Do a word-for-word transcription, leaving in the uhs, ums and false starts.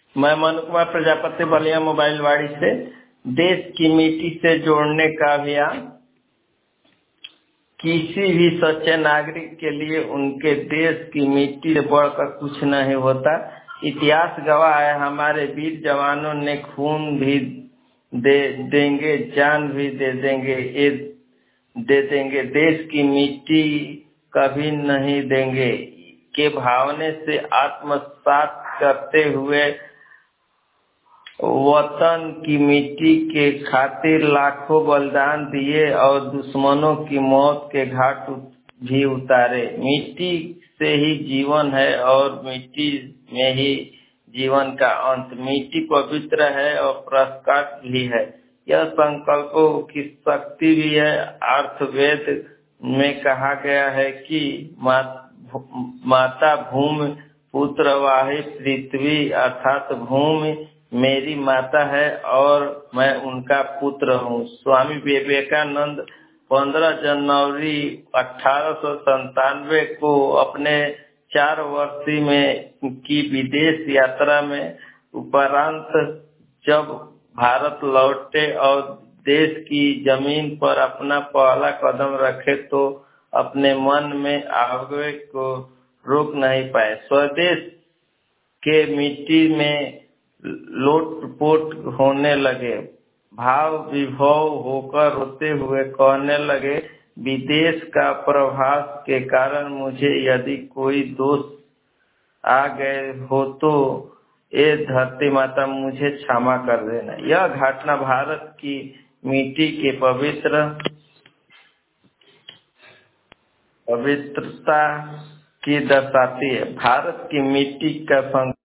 मैं मनु कुमार प्रजापति बलिया मोबाइल वाड़ी से। देश की मिट्टी से जोड़ने का अभियान किसी भी सच्चे नागरिक के लिए उनके देश की मिट्टी से बढ़कर कुछ नहीं होता। इतिहास गवाह है, हमारे वीर जवानों ने खून भी दे देंगे, जान भी दे देंगे, ये दे देंगे, देश की मिट्टी कभी नहीं देंगे के भावने से आत्मसात करते हुए वतन की मिट्टी के खातिर लाखों बलिदान दिए और दुश्मनों की मौत के घाट भी उतारे। मिट्टी से ही जीवन है और मिट्टी में ही जीवन का अंत। मिट्टी पवित्र है और प्रकाश भी है। यह संकल्पों की शक्ति भी है। अर्थवेद में कहा गया है कि माता भूमि पुत्र वाही पृथ्वी, अर्थात भूमि मेरी माता है और मैं उनका पुत्र हूँ। स्वामी विवेकानंद पंद्रह जनवरी अठारह सौ संतानवे को अपने चार वर्षीय में की विदेश यात्रा में उपरांत जब भारत लौटे और देश की जमीन पर अपना पहला कदम रखे तो अपने मन में आवेग को रोक नहीं पाए। स्वदेश के मिट्टी में लोटपोट होने लगे, भाव विभोर होकर रोते हुए कहने लगे, विदेश का प्रभाव के कारण मुझे यदि कोई दोष आ गए हो तो ये धरती माता मुझे क्षमा कर देना। यह घटना भारत की मिट्टी के पवित्र पवित्रता की दर्शाती है। भारत की मिट्टी का